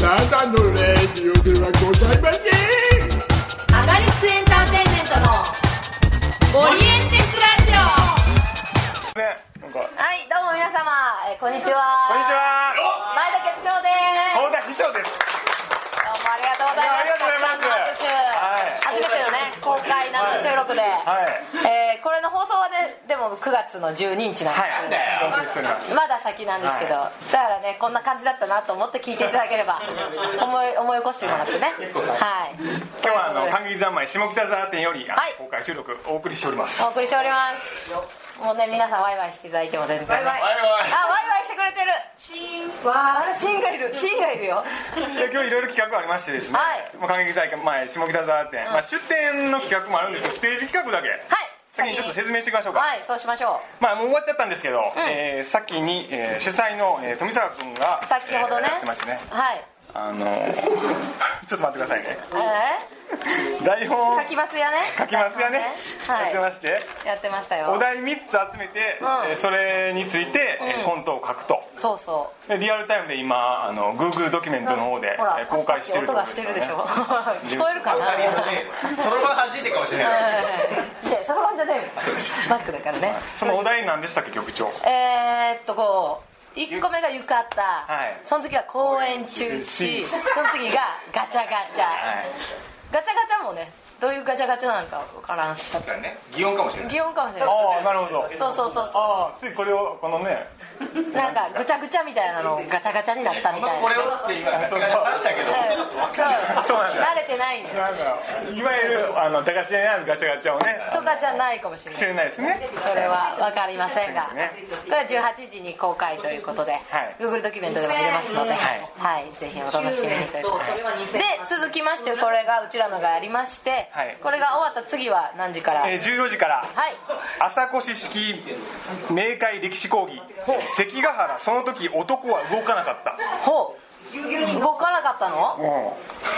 ただのレディオではございません。 アガリスクエンターテインメントのオリエンテスラジオ。はい、どうも皆様、こんにちは。 こんにちは。 前田局長です。 大田秘書です。 どうもありがとうございます。 ありがとうございます。 初めてのね、公開生収録で、これの放送はね、でも9月の12日なんですけど、まだ先なんですけど、だからね、こんな感じだったなと思って聞いていただければ、思い起こしてもらってね。はい。 今日は感激三昧下北沢店より公開収録お送りしております。 お送りしております。もうね、皆さんワイワイしていただいても全然ね。ワイワイしてくれてる。シンがいるよ。 今日いろいろ企画ありましてですね、感激大会前下北沢店、出店の企画もあるんですけど、ステージ企画だけ先にちょっと説明していきましょうか。 はい、そうしましょう。 もう終わっちゃったんですけど、先に主催の富坂君が先ほどねやってましたね。 はい、 ちょっと待ってくださいね。台本書きますやねやってまして、 やってましたよ。 お題3つ集めて、それについてコントを書くと。 そうそう。 リアルタイムで今Google ドキュメントの方で公開してる音がしてるでしょ。聞こえるかな。 その場弾いてるかもしれない。 いや、その場じゃねえ。マックだからね。 そのお題何でしたっけ、局長。 こう1個目が浴衣、その次は公演中止、その次がガチャガチャ。ガチャガチャもね、どういうガチャガチャなのか分からんし。 確かにね、擬音かもしれない。 ああ、なるほど。 そうついこれをこのね、 なんかぐちゃぐちゃみたいなのガチャガチャになったみたいな。 これをって今出したけど、 そうなんだ。 慣れてないの。 なんかいわゆる駄菓子屋にあるガチャガチャをねとかじゃないかもしれないですね。 それは分かりませんが、これは18時に公開ということで、Google ドキュメントでも見れますので、ぜひお楽しみにということで。続きまして、これがうちらのがありまして、これが終わった次は何時から？ 14時から朝越式明快歴史講義、関ヶ原その時男は動かなかった。 ほう、動かなかったの？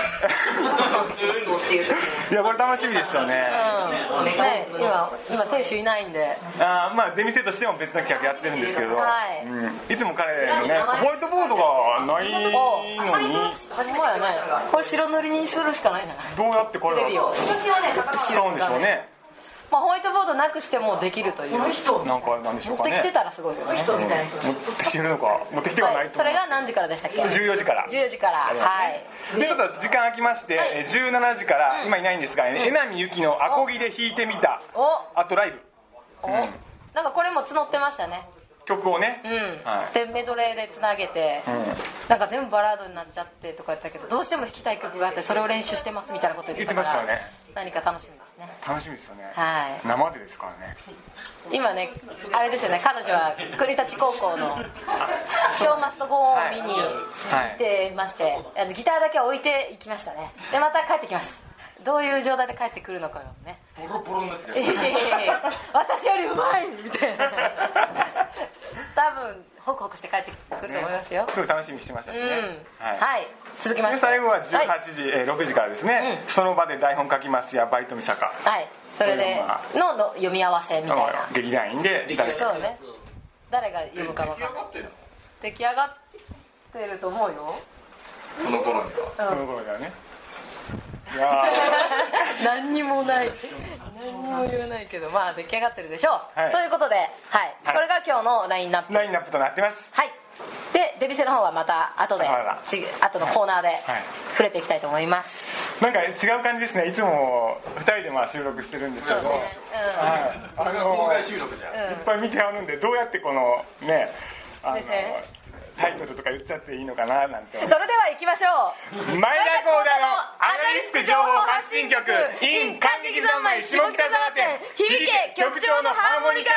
いや、これ楽しみですよね。 今亭主いないんで、 出店としても別な企画やってるんですけど、いつも彼のねホワイトボードがないのに、 これ白塗りにするしかないんじゃない？ どうやってこれを使うんでしょうね。 ホワイトボードなくしてもできるという。 なんでしょうかね。 持ってきてたらすごいよね。 持ってきてるのか、持ってきてはないと。 それが何時からでしたっけ ？14時から。 14時から。はい。 で、ちょっと時間空きまして、17時から今いないんですが、江波由紀のアコギで弾いてみたあとライブ。 なんかこれも募ってましたね。 曲をね、 でメドレーでつなげて、なんか全部バラードになっちゃってとか言ってたけど、どうしても弾きたい曲があってそれを練習してますみたいなこと言ってたから、 言ってましたよね。 何か楽しみですね。 楽しみですよね。 生でですからね。 今ね、あれですよね、彼女は国立高校のショーマストゴーン見に行ってまして、ギターだけ置いていきましたね。でまた帰ってきます。どういう状態で帰ってくるのかよね。 ボロボロになってる。 私よりうまいみたいな。多分ホクホクして帰ってくると思いますよ。 すごい楽しみにしてましたしね。 はい。続きまして、 最後は18時、6時からですね。その場で台本書きますやバイト見坂。 はい。それでの読み合わせみたいな。 劇団員でそうね。誰が読むか分からない。出来上がってると思うよ。 この頃には。 この頃にはね。 何にもない、何にも言わないけど、出来上がってるでしょう、ということで、これが今日のラインナップとなってます。 で出店の方はまた後で後のコーナーで触れていきたいと思います。 なんか違う感じですね。いつも2人で収録してるんですけど、 これが公開収録じゃん。 いっぱい見てあるんで、どうやってこのねタイトルとか言っちゃっていいのかななんて。 それでは行きましょう。 前田光太のアナリスク情報発信局 in 感激三昧下北沢店、 響け局長のハーモニカ。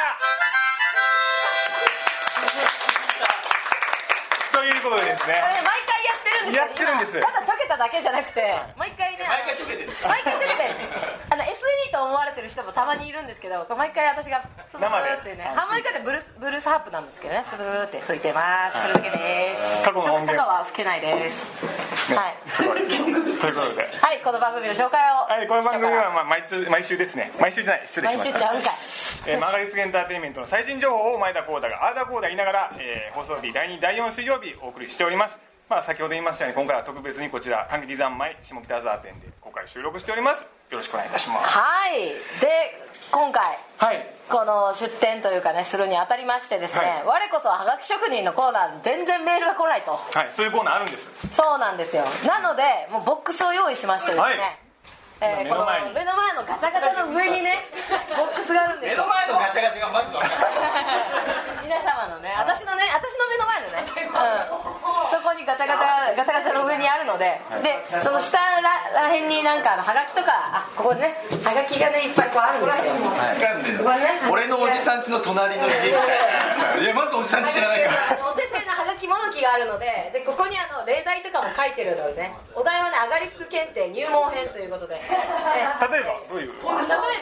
ということでですね、 これ毎回やってるんですよ。ただちょけただけじゃなくて、毎回ちょけてる。 です。SE と思われてる人もたまにいるんですけど、毎回私がブーってね、ハーモニカってブルースハープなんですけどね、ブーって吹いてます。それだけです。曲とかは吹けないです。 すごい。ということで、 この番組の紹介を。 この番組は毎週ですね。毎週じゃない、失礼しました。 毎週ちゃうんかい。 マガリスクエンターテインメントの最新情報を前田光太があーだこーだ言いながら、放送日第2第4水曜日お送りしております。 先ほど言いましたように今回は特別にこちら感激三昧下北沢店で公開収録しております。よろしくお願いいたします。 はい。で今回、 はい、 この出展というかねするにあたりましてですね、はい、我こそはがき職人のコーナー全然メールが来ないと、 はい、そういうコーナーあるんです。 そうなんですよ。なのでもうボックスを用意しましてですね、はいこの目の前のガチャガチャの上にねボックスがあるんですよ。 目の前のガチャガチャがまず分かる皆様のね私の目の前のね、そこにガチャガチャの上にあるので、でその下らへんになんかはがきとかここにねはがきがねいっぱいこうあるんですよ、 はいね、俺のおじさん家の隣の家みたいな。いやまずおじさん家知らないからお手製のはがきもどきがあるので、ここに例題とかも書いてるのでね、お題はねアガリスク検定入門編ということで、 例えばどういう問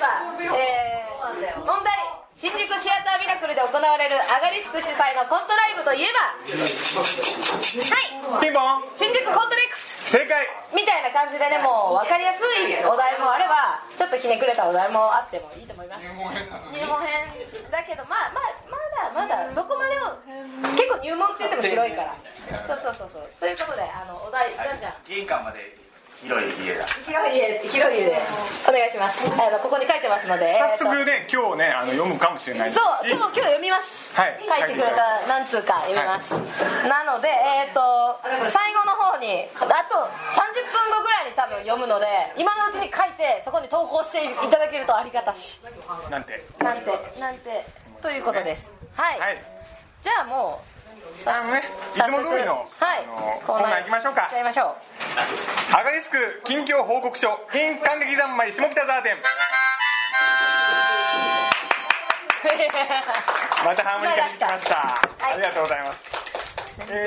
題、新宿シアターミラクルで行われるアガリスク主催のコントライブといえばはいピンポン新宿コントレックス正解みたいな感じでねもう分かりやすいお題もあればちょっとひねくれたお題もあってもいいと思います。入門編だけどまだどこまでも結構入門って言っても広いからそうということでお題じゃんじゃん玄関まで広い家だ。 広い家でお願いします。ここに書いてますので早速ね今日ね読むかもしれないし、 そう今日読みます、はい、書いてくれた何通か読みます、はい、なので最後の方にあと30分後ぐらいに多分読むので今のうちに書いてそこに投稿していただけるとありがたしなんてということです。はい、はい、じゃあもういつも通りの、コーナー行きましょうか。 行っちゃいましょう。 アガリスク近況報告書 in 感激三昧下北沢店またハーモニカに来ました、はい、ありがとうございます。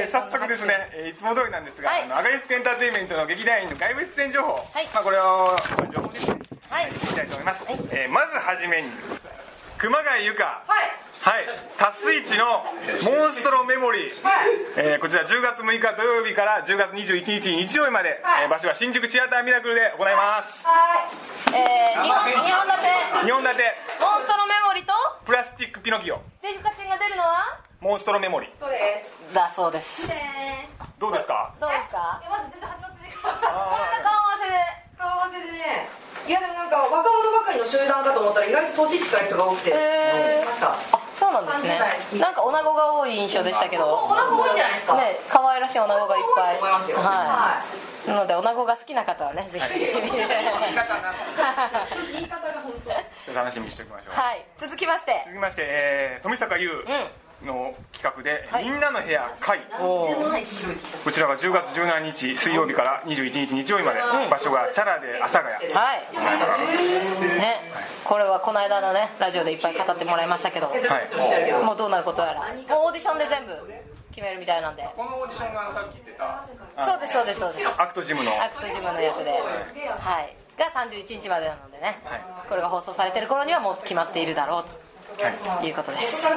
早速ですね、いつも通りなんですが、はい、アガリスクエンターテインメントの劇団員の外部出演情報、はい、これを情報ですね、はい、いきたいと思います、はい。まずはじめに熊谷由香、はい、タスイチのモンストロメモリー、こちら10月6日土曜日から10月21日日曜日まで、場所は新宿シアターミラクルで行います。 2本立てモンストロメモリとプラスチックピノキオでゆかちんが出るのはモンストロメモリそうですだそうです。 どうですかまだ全然始まってないから顔合わせでね。いやでもなんか若者ばかりの集団かと思ったら意外と年近い人が多くてました。そうなんですね。なんか女子が多い印象でしたけど女子多いんじゃないですかね。可愛らしい女子がいっぱいはい、なので女子が好きな方はねぜひ言い方が本当楽しみにしておきましょう。 はい、続きまして富坂優の企画で、みんなの部屋会、こちらが10月17日水曜日から21日日曜日まで、場所がチャラで阿佐ヶ谷、はいね、これはこの間のねラジオでいっぱい語ってもらいましたけど、もうどうなることやらもうオーディションで全部決めるみたいなんで。 このオーディションがさっき言ってたそうですアクトジムのやつで、はい、が31日までなのでね、これが放送されてる頃にはもう決まっているだろうということです。はい、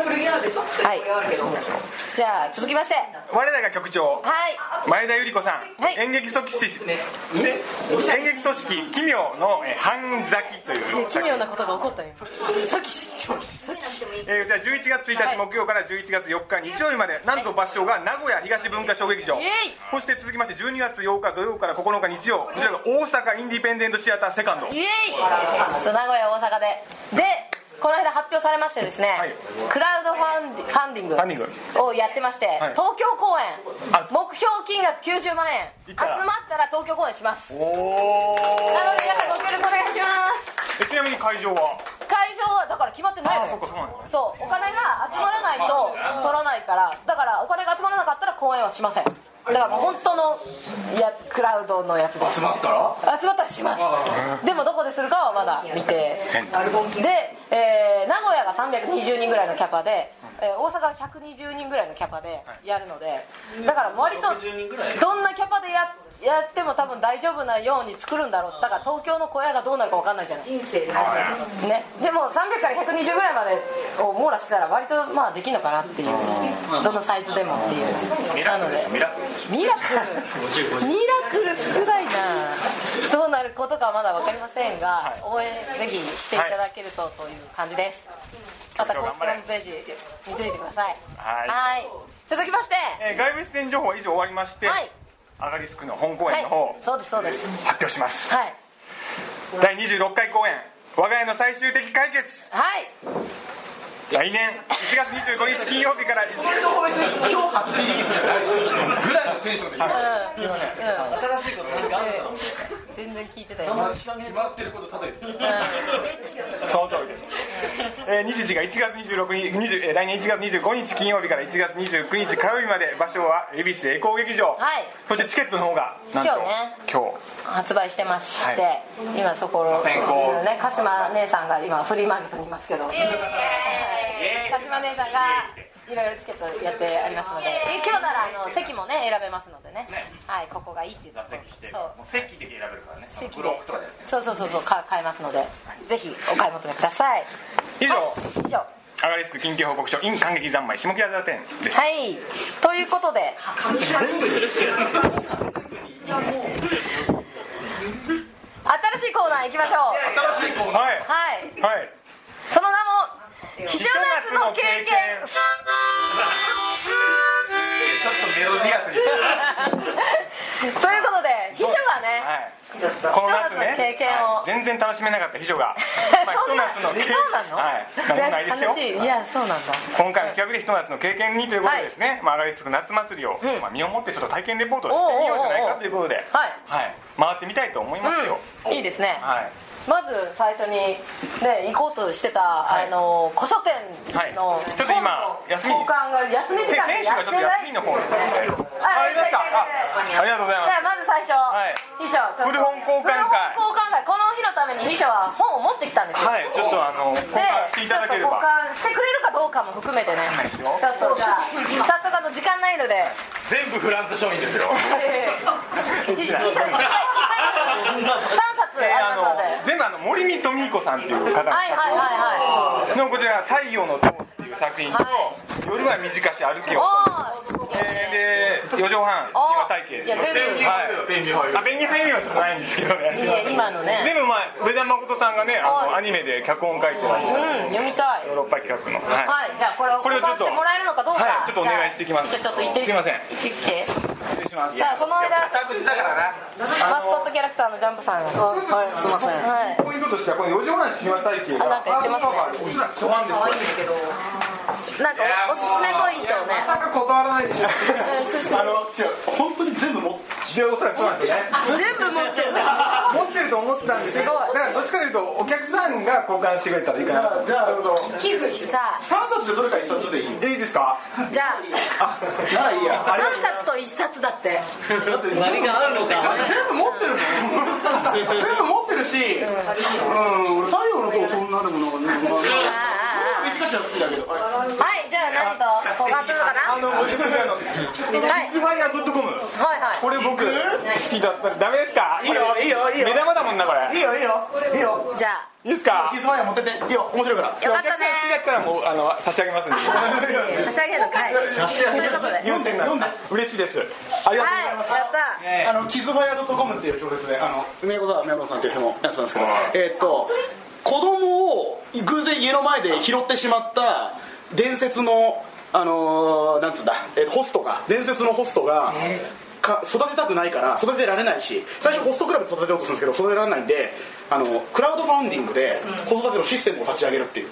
じゃあ続きまして我らが局長、前田由里子さん、演劇組織奇妙の半咲きという奇妙なことが起こったよ。さっきじゃあ11月1日木曜から11月4日日曜日まで、なんと場所が名古屋東文化小劇場、そして続きまして12月8日土曜から9日日曜、こちらが大阪インディペンデントシアターセカンド。 名古屋大阪でこの間発表されましてですね、クラウドファンディングをやってまして、東京公演目標金額90万円集まったら東京公演します。なので皆さんご協力お願いします。 ちなみに会場はだから決まってないのよ。そうお金が集まらないと取らないから、だからお金が集まらなかったら公演はしません。だからもう本当のクラウドのやつです。 集まったらします。でもどこでするかはまだ未定で、名古屋が320人ぐらいのキャパで、大阪が120人ぐらいのキャパでやるので、だから割とどんなキャパでやっても多分大丈夫なように作るんだろう。だから東京の小屋がどうなるか分かんないじゃない。人生で初めて、ね、でも300から120ぐらいまでを網羅したら割とまあできるのかなっていう、どのサイズでもっていう。なのでミラクル少ないな。どうなることかはまだ分かりませんが、応援ぜひしていただけるという感じです。また公式ホームページ見ていてください。はい、 続きまして、 外部出演情報は以上終わりまして、アガリスクの本公演の方、 そうですそうです、 発表します。 はい、 第26回公演我が家の最終的解決、 はい、 来年1月25日金曜日から1月今日初リリースじゃないぐらいのテンションで言う、 新しいこと何かあるの？ 全然聞いてたよ。 決まってることただ言って、 その通りです。日時が1月26日、来年1月25日金曜日から1月29日火曜日まで、場所は恵比寿栄光劇場、 はい、 そしてチケットの方がなんと今日発売してまして、今そこのね、鹿島姉さんが今フリーマーケットにいますけど、鹿島姉さんがいろいろチケットやってありますので、今日なら席もね選べますのでね、はい、ここがいいって言って席で選べるからね、 席でそう買えますので、ぜひお買い求めください。 以上、 アガリスク近況報告書 in 感激三昧下北沢店でした。 はい、ということで新しいコーナー行きましょう。 新しいコーナー、はい、 その名も秘書夏の経験。 ちょっとメロディアスにということで、秘書がね、 この夏ね、 経験を全然楽しめなかった秘書がそうなの？ 何もないですよ。 楽しい。いや、そうなんだ。 今回の企画でひと夏の経験にということでですね、アガリスク夏祭りを身をもってちょっと体験レポートをしてみようじゃないかということで、回ってみたいと思いますよ。 いいですね。まず最初にね、行こうとしてた古書店のちょっと今交換が休み時間でやってないんですよね。 ありがとうございます。 じゃあまず最初、秘書古本交換会、 この日のために秘書は本を持ってきたんですよ。 ちょっと交換していただければ、 交換してくれるかどうかも含めてね、ちょっとじゃあ早速時間ないので、 全部フランス商品ですよ。 3冊ありますので、 全部森見富彦さんっていう方のこちら太陽の塔っていう作品と、夜は短し歩きをで4畳半神話体系、ペンギンハイメはちょっとないんですけどね、 今のね、 全部上田誠さんがねアニメで脚本書いてらっしゃる、 読みたい、 ヨーロッパ企画の、 じゃあこれを交換してもらえるのかどうか、 ちょっとお願いしてきます。 ちょっと行ってすいません、 行ってきて。 失礼します。 さあその間、 だからな、 マスコットキャラクターのジャンプさんが、すいません、 ポイントとしてはこの4畳半神話体系がなんか言ってますね。 おそらく初版ですよ。 なんかおすすめポイントをね、 まさか断らないでしょ。 本当に全部持ってる、おそらくそうなんですよね。 全部持ってる持ってると思ってたんですよ。だからどっちかというとお客さんが交換してくれたらいいかな。じゃあちょうどさあ 3冊でどれか1冊でいいですか？ じゃあならいいや。 3冊と1冊だって。 何があるのか。 全部持ってるもん。全部持ってるし、俺太陽の塔そんなでもなんかね。難しいの好きだけど。 はい、じゃあ何と交換するのかな。 キッズファイヤー.com。これ僕好きだった。ダメですか？いいよ。目玉だもんなこれ。いいよ。 じゃあいいですか？ キッズファイヤー持ってて。いいよ、面白いから。 よかったね。 好きだったらもう差し上げますんで。 差し上げるのかい。ということで。 読んで嬉しいです。ありがとうございます。 やった。 キッズファイヤー.comっていう小説で梅子さんっていう人のやつなんですけど、子供を偶然家の前で拾ってしまった伝説のなんつうんだ、ホストが、伝説のホストが育てたくないから育てられないし、最初ホストクラブで育てようとするんですけど育てられないんで、クラウドファンディングで子育てのシステムを立ち上げるっていう、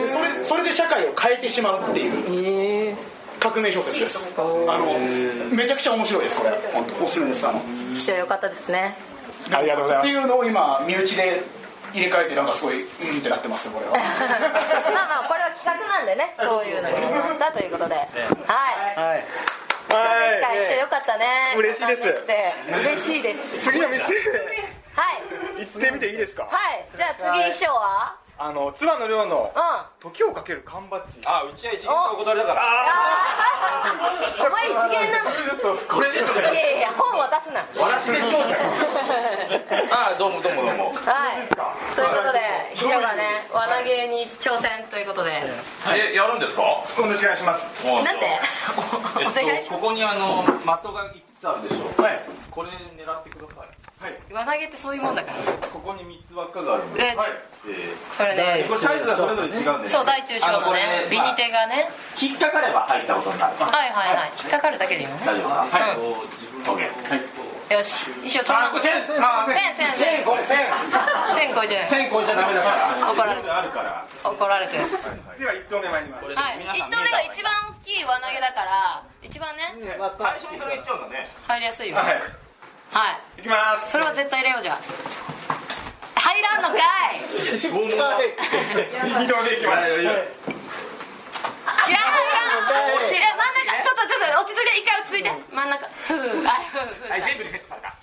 それで社会を変えてしまうっていう革命小説です。めちゃくちゃ面白いです。これおすすめです。 非常に良かったですね。 ありがとうございます。 っていうのを今身内で入れ替えてなんかすごいってなってますよこれは。 まあこれは企画なんでね、そういうのがありましたということで、はい。どうですか？一緒良かったね。 嬉しいです。 嬉しいです。 次の店はい。 行ってみていいですか？ はい。じゃあ次衣装は？ 津田の寮の時をかける缶バッジ。 うちは一元とお断りだから。 お前一元なの？ これでとか。 いや本渡すな。 わらしべ長者。どうも。 はい。ということで秘書がね、輪投げに挑戦ということで。 やるんですか？ お願いします。 なんで？お願いします。 ここに的が5つあるでしょ。 はい。 これ狙ってください。 輪投げってそういうもんだから。 ここに3つ輪っかがあるんで、 これね、 これサイズがそれぞれ違うんで、 そう、大中小のね、ビニ手がね、 引っかかれば入ったことになる。 はいはいはい、引っかかるだけでいいのね。 大丈夫ですか？はい、 よし、一緒その 1000これ1000超えちゃダメだから、 怒られてあるから怒られてる。 では1投目参ります。 はい、1投目が一番大きい輪投げだから一番ね、 最初にそれいっちゃうんだね。 入りやすいよ。 はい、 はいいきます。 それは絶対入れよう。じゃあ入らんのかい。 しょうもない。 2投目いきます。 いや入らん。真ん中ちょっと落ち着いて、一回落ち着いて、真ん中はい、全部リセットされた。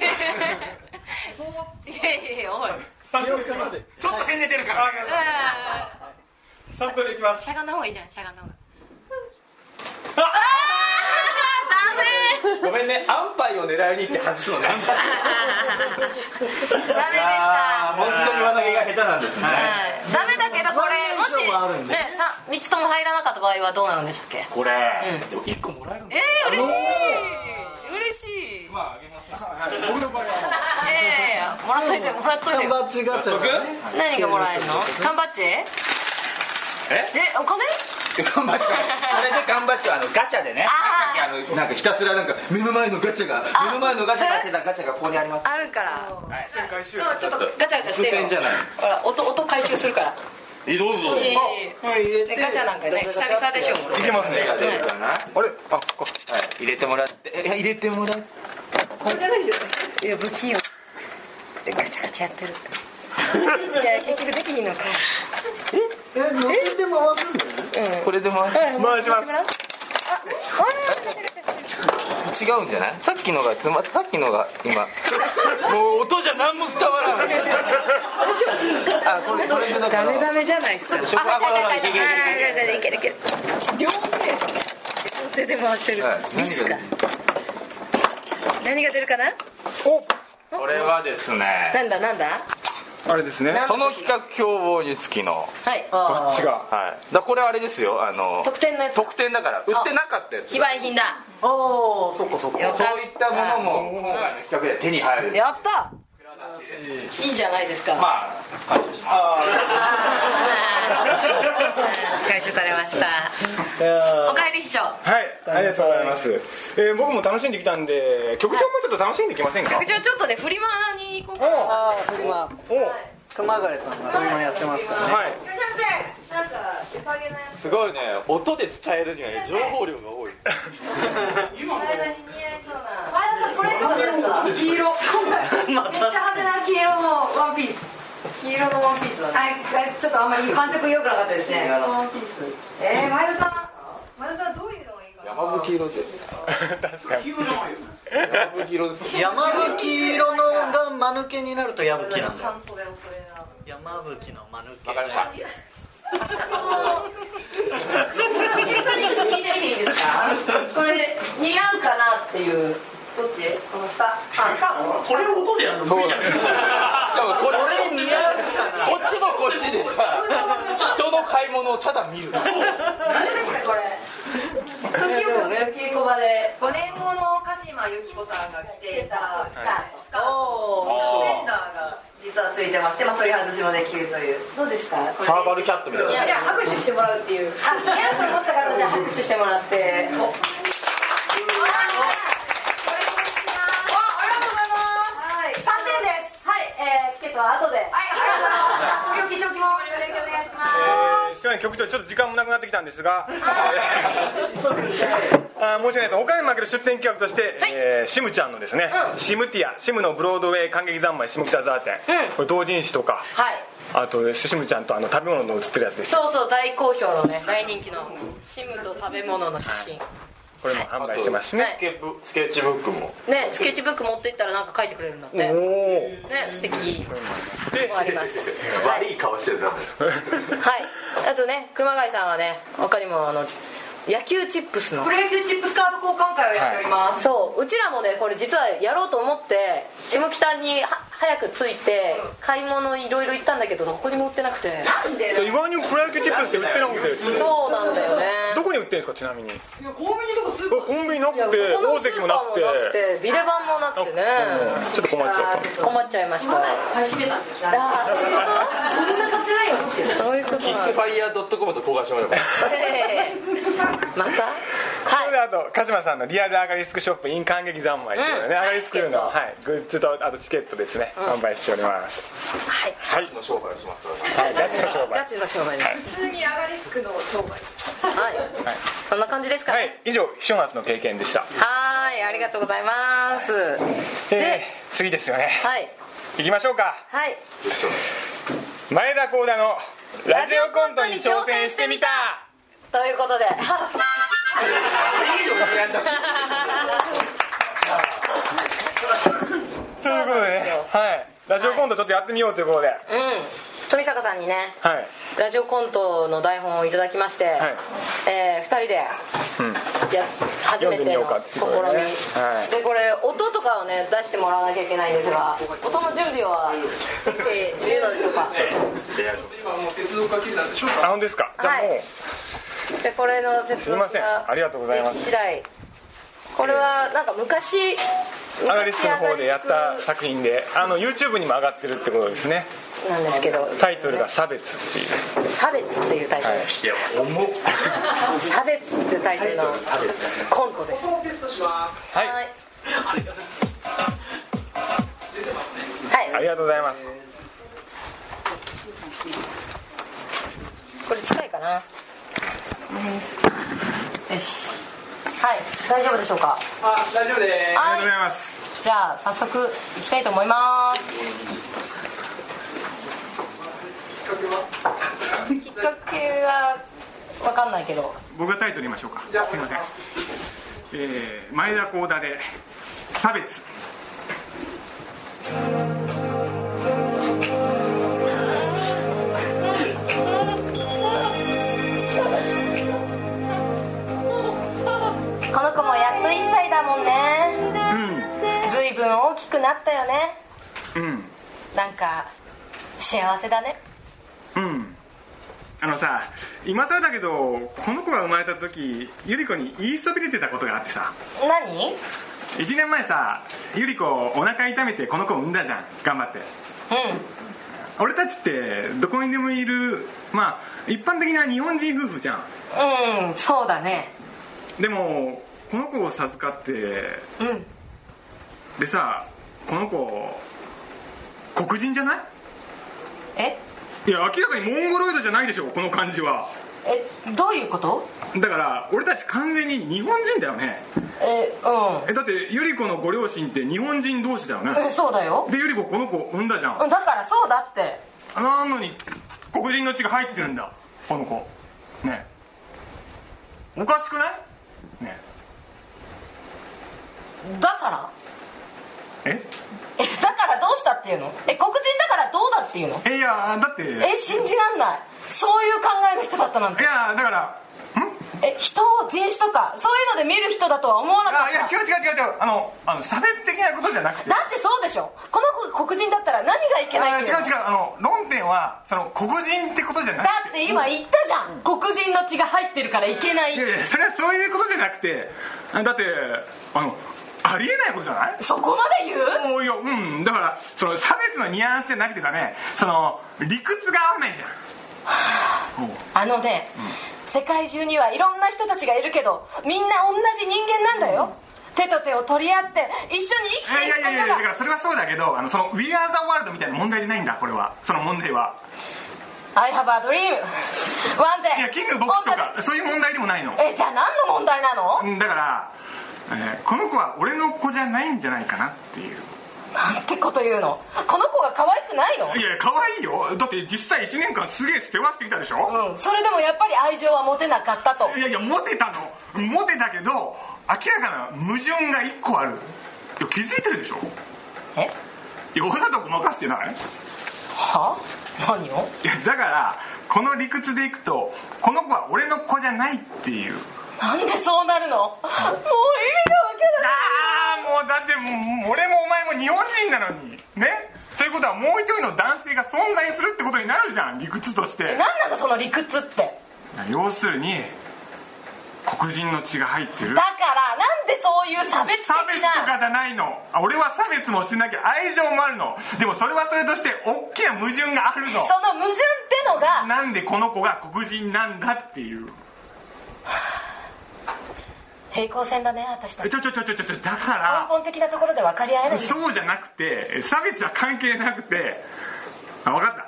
いやおい、 ちょっと線出てるから。 3投目いきます。 しゃがんだ方がいいじゃん、しゃがんだ方が。 ごめんね、安牌を狙いに行って外すのね。 ダメでした本当に輪投げが下手なんですね。 ダメだけど、これもしね、3つとも入らなかった場合はどうなるんでしたっけ。 これでも1個もらえるんだ。 嬉しい。 まああげます。 僕の場合はもらっといてもらっといて。 バッチガチャ。 何がもらえるの？缶バッジ？お金？ 缶バッジ。これで缶バッジはガチャでね。なんかひたすらなんか目の前のガチャが出たガチャがここにあります。 あるから。 回収。 ちょっとガチャガチャしてる。 伏線じゃない。 ほら音回収するから。 どうぞ。 ガチャなんかね、久々でしょ。 いけますね。あれ、あ、ここ。 入れてもらって。 そうじゃないですよ。いや不器用。ガチャガチャやってる。いや結局できひんのか。 乗せて回すんだよね。 これで回します。 違うんじゃない？さっきのが今もう音じゃ何も伝わらない。あ、これだからダメじゃないですか。いける両手で回してる。ミスか。何が出るかな？ これはですね、 なんだあれですね。 その企画競合につきの、 バッチが。 はい。だこれはあれですよ。 特典のやつ。 特典だから売ってなかったやつ。 非売品だ。 そっか。 そういったものも今回の企画で手に入る。 やった。いいじゃないですか。 まあ感謝します。 回収されました。おかえり秘書。 はい、ありがとうございます。僕も楽しんできたんで、局長もちょっと楽しんできませんか？ 局長ちょっとね、フリマに行こうかな。 フリマ。熊谷さんがフリマやってますからね。 はい。 なんか手下げのやつ。 すごいね。音で伝えるには情報量が多い。 前田に似合いそうな。前田さんこれどうですか？黄色。めっちゃ派手な黄色のワンピース。黄色のワンピースだね。 ちょっとあんまり感触良くなかったですね。 黄色のワンピース。 前田さんどういうのがいいかな。 山吹色で。 確かに。 山吹色です。 山吹色のが間抜けになると矢吹なんだよ。山吹の間抜け。 わかりました。 藤井さんにちょっと聞いてみていいですか？これ似合うかなっていう。どっち？この下。 これ音でやるの無理じゃない？ しかもこっちとこっちでさ、人の買い物をただ見る。 何ですかこれ？時よくね、稽古場で 5年後の鹿島由紀子さんが着ていたスカートサスペンダーが実はついてまして、取り外しもできるという。どうですか？ サーバルキャットみたいな。 いや拍手してもらうっていう。似合うと思った方じゃ拍手してもらって。後で。 取り置きしておきます。 よろしくお願いします。 局長ちょっと時間もなくなってきたんですが、申し訳ないです。岡山負ける出展企画として、シムちゃんのですね、シムティア、シムのブロードウェイ感激三昧シムキタザー展、これ同人誌とか、あとシムちゃんと食べ物の写ってるやつです。 そう大好評のね、大人気のシムと食べ物の写真。これも販売してますしね。 スケッチブックもね、スケッチブック持っていったらなんか書いてくれるんだって。ね、素敵もあります。 悪い顔してるな。 はい。あとね、熊谷さんはね、他にも野球チップスのプロ野球チップスカード交換会をやっております。 そううちらもねこれ実はやろうと思って下北に早く着いて買い物いろいろ行ったんだけどどこにも売ってなくて。 なんで意外にプロ野球チップスって売ってなくてですね。 そうなんだよね。 どこに売ってんですかちなみに。 いやコンビニとかスーパーコンビニなくて大関もなくてビレバンもなくてね、 ちょっと困っちゃった。 困っちゃいました。 買い占めたんですよ。 ああそういうことそんな買ってないよ。 そういうことキックファイヤー .com と交換してもらえばまたそれであと鹿島さんのリアルアガリスクショップ in 感激三昧っていうね、アガリスクの、グッズとあとチケットですね、販売しております。 はいガチの商売をしますからね。 ガチの商売。 ガチの商売です、 普通にアガリスクの商売。 はい、そんな感じですかね。 はい、以上秘書夏の経験でした。 はい、ありがとうございます。 で次ですよね。 はい、 行きましょうか。 はい、 前田幸田のラジオコントに挑戦してみたということでということでね、はい、ラジオコントちょっとやってみようということで、 富坂さんにね、 はい、 ラジオコントの台本をいただきまして、 はい、 2人で初めての試み、でこれ音とかをね出してもらわなきゃいけないんですが、音の準備はできているのでしょうか。 今もう接続が切れたんでしょうか。 あ、本当ですか。じゃあもう、 でこれの接続ができ次第、これはなんか昔アガリスクの方でやった作品でYouTube にも上がってるってことですね。 なんですけど、 タイトルが差別っていう差別っていうタイトル、差別っていうタイトルのコントです。 テストします。 はい、 はい、 ありがとうございます。 これ近いかな。よし、はい、大丈夫でしょうか。 大丈夫です。 ありがとうございます。 じゃあ早速いきたいと思います。きっかけは分かんないけど、 僕がタイトル言いましょうか。すいません。前田幸田で差別。 この子もやっと1歳だもんね。ずいぶん大きくなったよね。なんか幸せだね。 さ、今更だけどこの子が生まれた時ゆり子に言いそびれてたことがあってさ。 何 ？1年前さ、ゆり子お腹痛めてこの子を産んだじゃん、頑張って。俺たちってどこにでもいる、まあ一般的な日本人夫婦じゃん。 そうだね。 でもこの子を授かって、でさ、この子黒人じゃない？いや、明らかにモンゴロイドじゃないでしょ、この感じは。 どういうこと？ だから俺たち完全に日本人だよね。だってゆり子のご両親って日本人同士だよね。 そうだよ。 でゆり子この子産んだじゃん。 だからそうだって。 なのに黒人の血が入ってるんだ、この子ね。おかしくないね。 だからだからどうしたっていうの？黒人だからどうだっていうの？ いやだって信じらんない。そういう考えの人だったなんて。 いやだから人を人種とかそういうので見る人だとは思わなかった。 いや違う差別的なことじゃなくて。 だってそうでしょ。この子黒人だったら何がいけないっていうの？ 違う論点はその黒人ってことじゃなくて。 だって今言ったじゃん、黒人の血が入ってるからいけない。 いやそれはそういうことじゃなくて、だってありえないことじゃない？ そこまで言う？ いやだからその差別のニュアンスじゃなくてだね、その理屈が合わないじゃん。 世界中にはいろんな人たちがいるけどみんな同じ人間なんだよ。手と手を取り合って一緒に生きていくことが。いやだからそれはそうだけど、その We are the world みたいな問題じゃないんだ、これは。その問題は I have a dream one day。 いやキングボックスとかそういう問題でもないの。 じゃあ何の問題なの？ だから、この子は俺の子じゃないんじゃないかなっていう。 なんてこと言うの？この子が可愛くないの？ いや可愛いよ。だって実際1年間すげえ捨てわしてきたでしょ。 それでもやっぱり愛情は持てなかったと。 いや持てたけど明らかな矛盾が1個ある。いや気づいてるでしょ。いやわざとごまかしてない？ は？何を？ いやだからこの理屈でいくとこの子は俺の子じゃないっていうなんでそうなるの？もう意味がわからない。 もうだって俺もお前も日本人なのにね、そういうことはもう一人の男性が存在するってことになるじゃん、理屈として。 何なのその理屈って。 要するに黒人の血が入ってる。 だからなんでそういう差別的な。 差別とかじゃないの。俺は差別もしてなきゃ愛情もあるの。でもそれはそれとして大きな矛盾があるの。 その矛盾ってのがなんでこの子が黒人なんだっていう。 平行線だね私たち。 だから根本的なところで分かり合えない。 そうじゃなくて、差別は関係なくて、分かった、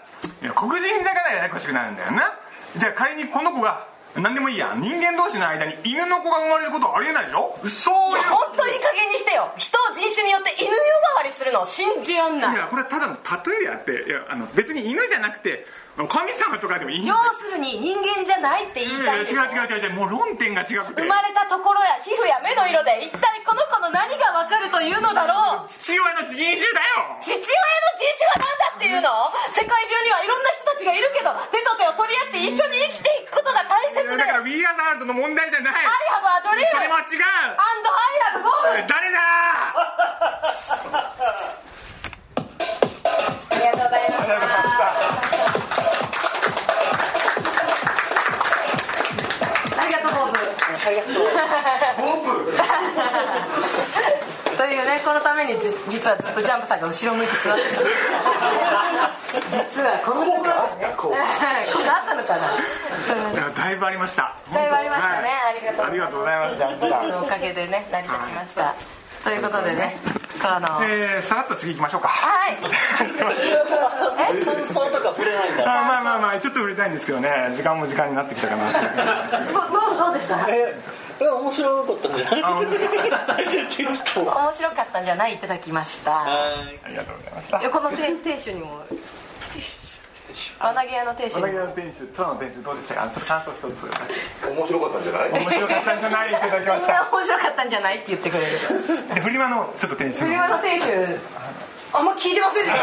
黒人だからややこしくなるんだよな。じゃあ仮にこの子が何でもいいや、人間同士の間に犬の子が生まれることはありえないでしょ。そういう。 本当にいい加減にしてよ。人を人種によって犬呼ばわりするの信じらんない。 いやこれはただの例えであって、別に犬じゃなくて神様とかでもいいんだよ。要するに人間じゃないって言いたいでしょ。 違う、もう論点が違くて、 生まれたところや皮膚や目の色で一体この子の何が分かるというのだろう。 父親の人種だよ。 父親の人種は何だっていうの。世界中にはいろんな人たちがいるけど、手と手を取り合って一緒に生きていくことが大切で。 だから We Are the World の問題じゃない。 I have a dream それは違う。 And I have goal。 誰だありがとうございました。というね、このために実はずっとジャンプさんが後ろ向いて座ってた実はこのところでね、こんなあったのかな。それはだいぶありました。 だいぶありましたね、 はい、ありがとうございます。ジャンプさんのおかげでね成り立ちました、はい、ということでね、さらっと次行きましょうか。 はい。 紛争とか触れないんだ。 まあちょっと触れたいんですけどね、時間も時間になってきたかな。 どうでした？ 面白かったんじゃない？ 面白かったんじゃない、いただきました。 ありがとうございました。 この店主にも輪投げ屋の店主、 ツアーの店主どうでしたか？感想一つ。 面白かったんじゃない？ 面白かったんじゃない、いただきました。 面白かったんじゃないって言ってくれる。 でフリマのちょっと店主、 フリマの店主あんま聞いてませんでした。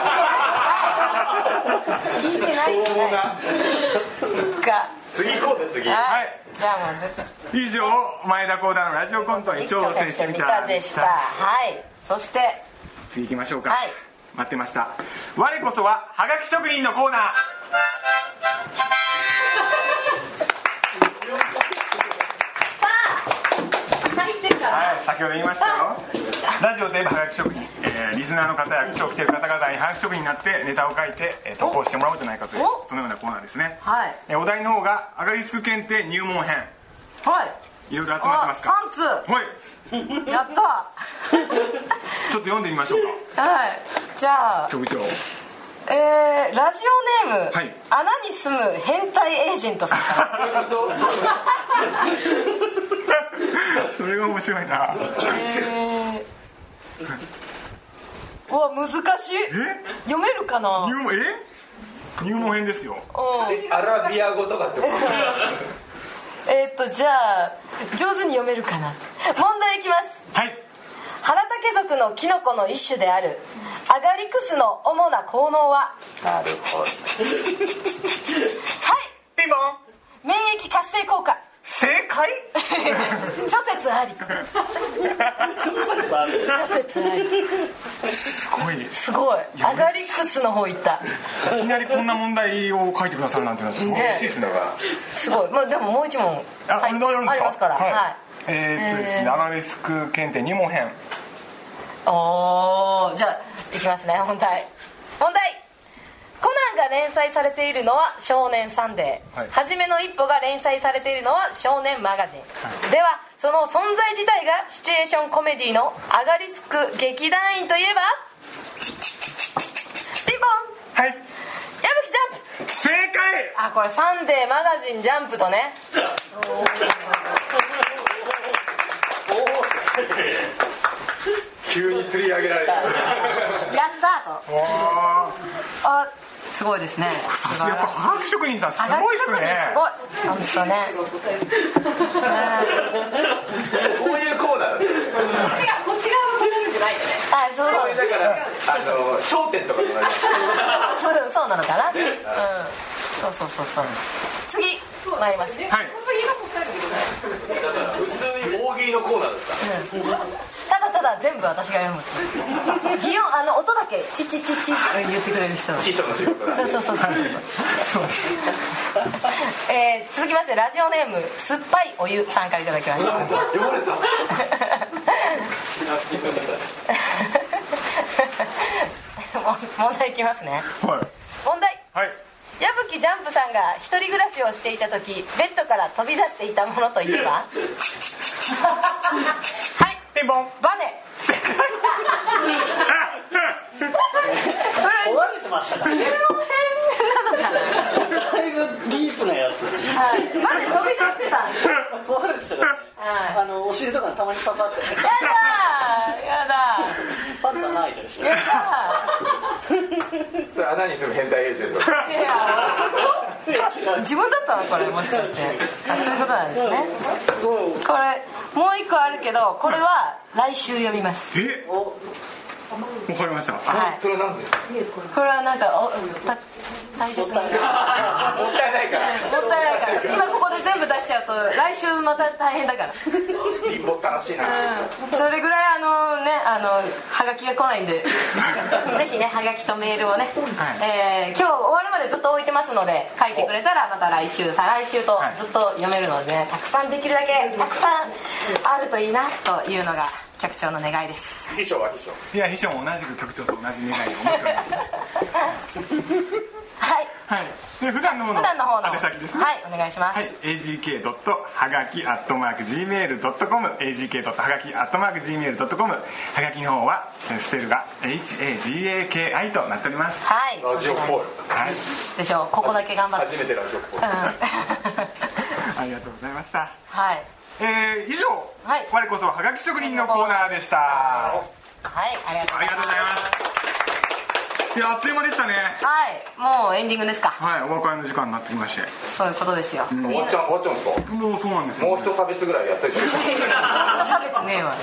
聞いてないか。 次行こうぜ次。 はい。じゃあもう以上、前田幸太のラジオコントに挑戦してみたでした。はい。そして次行きましょうか。 はい。 待ってました。我こそははがき職人のコーナー。 さあ入ってるかな。 はい、先ほど言いましたよ。ラジオではがき職人、リスナーの方や今日来てる方々にはがき職人になってネタを書いて、投稿してもらおうじゃないかというそのようなコーナーですね。 はい。 お題の方が上がりつく検定入門編。 はい。 いろいろ集まってますか。 3通。 はい。 やったちょっと読んでみましょうか。 はい。じゃあ局長。 ラジオネーム、 はい、 穴に住む変態エージェントさんからそれが面白いな。 うわ難しい。読めるかな。 入門編ですよ。 アラビア語とかってじゃあ上手に読めるかな。問題いきます。 はい。 原竹属のキノコの一種であるアガリクスの主な効能は。 なるほど。はい。 ピンポン。 免疫活性効果。 正解。 諸説あり。諸説あり。すごい。アガリクスの方行った。 いきなりこんな問題を書いてくださるなんていうのはすごい嬉しいですね。 すごい。まあでももう一問ありますから。はい。 ですね、アガリスク検定入門編。 じゃあいきますね。問題コナンが連載されているのは少年サンデー、はじめの一歩が連載されているのは少年マガジン、ではその存在自体がシチュエーションコメディのアガリスク劇団員といえば。ピンポン。 はい。 矢吹ジャンプ。 正解。 これサンデーマガジンジャンプとね。 急に釣り上げられた。 やったと。すごいですね。 さすがやっぱはがき職人さんすごいですね。 すごい。本当ね。 こういうコーナー。 こっち側が来れるんじゃないよね。そうだから商店とかになります。 そうなのかな。そう。次参ります。 はい。 普通に大喜利のコーナーですか、 ただただ全部私が読む擬音、音だけチチチチ言ってくれる人、 秘書の仕事だ。 そう続きましてラジオネーム酸っぱいお湯さんからいただきました。 読まれた問題いきますね、 はい、 問題、 はい、 矢吹ジャンプさんが一人暮らしをしていた時ベッドから飛び出していたものといえばはい、 ピンポン、 バネ壊れてましたからね。だいぶディープなやつ。 はい、バネ飛び出してたんです。 壊れてたから、お尻とかにたまに刺さって。 やだパンツはないでしょ。 やだそれ穴に住む変態エージェント。 いや自分だったのこれ、もしかして。そういうことなんですね。 すごい。 これもう一個あるけど、これは来週読みます。 わかりました。 はい、 それなんで？ これはなんか大切にもったいないから今ここで全部出しちゃうと来週また大変だから貧乏ったらしいな、 それぐらいはがきが来ないんでぜひね、はがきとメールをね、今日終わるまでずっと置いてますので、書いてくれたらまた来週再来週とずっと読めるので、ね、たくさんできるだけたくさんあるといいなというのが局長の願いです。 秘書は秘書。 いや、秘書も同じく局長と同じ願いを思っておりますはい、 はい、で普段の方の宛先ですね。 はい、お願いします。 はい、agk.hagaki@gmail.com agk.hagaki@gmail.com はがきの方はスペルが HAGAKI となっております。 はい、 ラジオっぽい、 はい、でしょう。ここだけ頑張って初めてラジオっぽい、 ありがとうございました。 はい、 以上、 はい、 我こそはがき職人のコーナーでした。 はい、ありがとうございます。 いや、あっという間でしたね。 はい、もうエンディングですか。 はい、お別れの時間になってきまして。 そういうことですよ。 終わっちゃうんですか。 もうそうなんですよ、ね、 もう一差別ぐらいやったりする。 もう一差別ねえわ、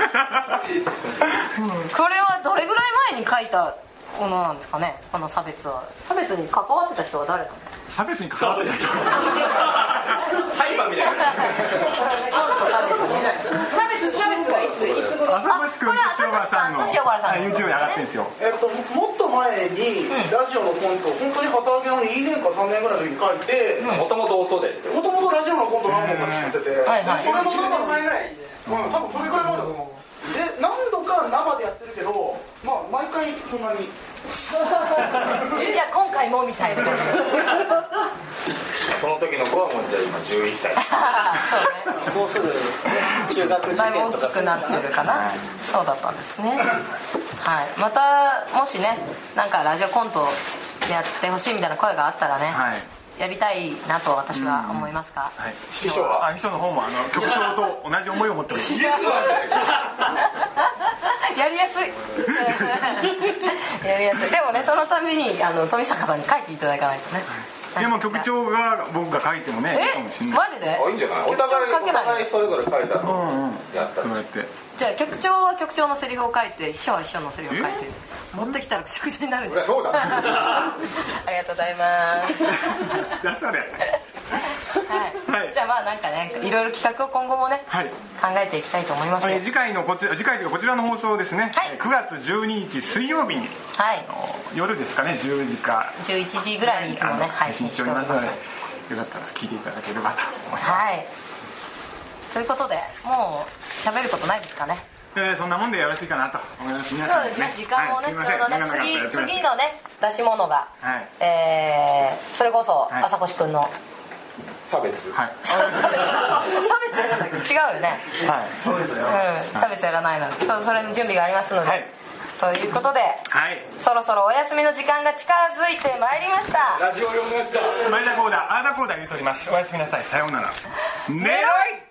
これはどれぐらい前に書いたものなんですかね。この差別は、差別に関わってた人は誰か。 差別に関わってた人裁判みたいな。 差別がいつ頃。 浅越君と塩原さんの YouTube に上がってるんですよ。 もっと前にラジオのコント、本当に旗揚げの2年か3年ぐらいの時に書いて、 もともと音で、 もともとラジオのコント何本か作ってて、 はいはい、 それの中の前ぐらい、多分それぐらい前だと思う。で、何度か生でやってるけど、まあ毎回そんなにいや、今回もみたいなその時の子はもうじゃあ今11歳そうね、 もうすぐ中学受験とかだいぶ大きくなってるかな、そうだったんですね。はい、またもしね、なんかラジオコントやってほしいみたいな声があったらね、はい、やりたいなと私は思いますが、 はい、秘書の方も局長と同じ思いを持っておりますやりやすいやりやすい。でもね、そのために富坂さんに書いていただかないとね。 でも局長が僕が書いてもね、 マジでいいんじゃない。お互いそれぞれ書いたのやったら、 じゃあ局長は局長のセリフを書いて、秘書は秘書のセリフを書いて持ってきたらくちゃくちゃになるんで。 そうだありがとうございますじゃあそれはい、じゃあまあなんかね、いろいろ企画を今後もね、はい、考えていきたいと思います。 次回というかこちらの放送ですね、はい、9月12日水曜日に、はい、夜ですかね、10時か 11時ぐらいにいつもね配信しておりますので、よかったら聞いていただければと思います。 はい、ということで、もう喋ることないですかね。 そんなもんでよろしいかなと思います。 そうですね、時間もね、ちょうどね、次のね出し物が、はい、それこそ朝越くんの差別、はい、 差別やらない、違うよね、はい、差別やらないので、それの準備がありますので、はい、ということで、はい、そろそろお休みの時間が近づいてまいりました。 ラジオ用のやつだ。 前田コーダー、アーダコーダー言うとおります。おやすみなさい、さようなら。狙い